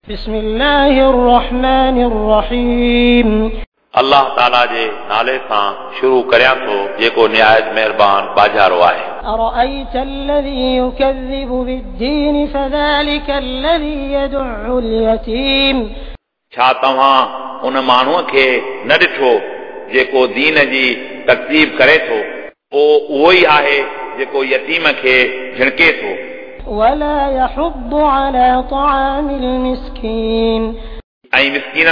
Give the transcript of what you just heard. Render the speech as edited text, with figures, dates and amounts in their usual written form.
بسم الله الرحمن الرحيم अल्लाह ताला जे नाले सां शुरू करियां थो जेको निहायत मेहरबान बाजारो आहे। أرأيت الذي يكذب بالدين فذلك الذي يدع اليتيم छा तव्हां उन माण्हूअ खे न ॾिठो जेको दीन जी तकज़ीब करे थो, पोइ उहो ई आहे जेको यतीम खे झिणके थो। ولا يحض على طعام المسكين ऐं मिस्कीन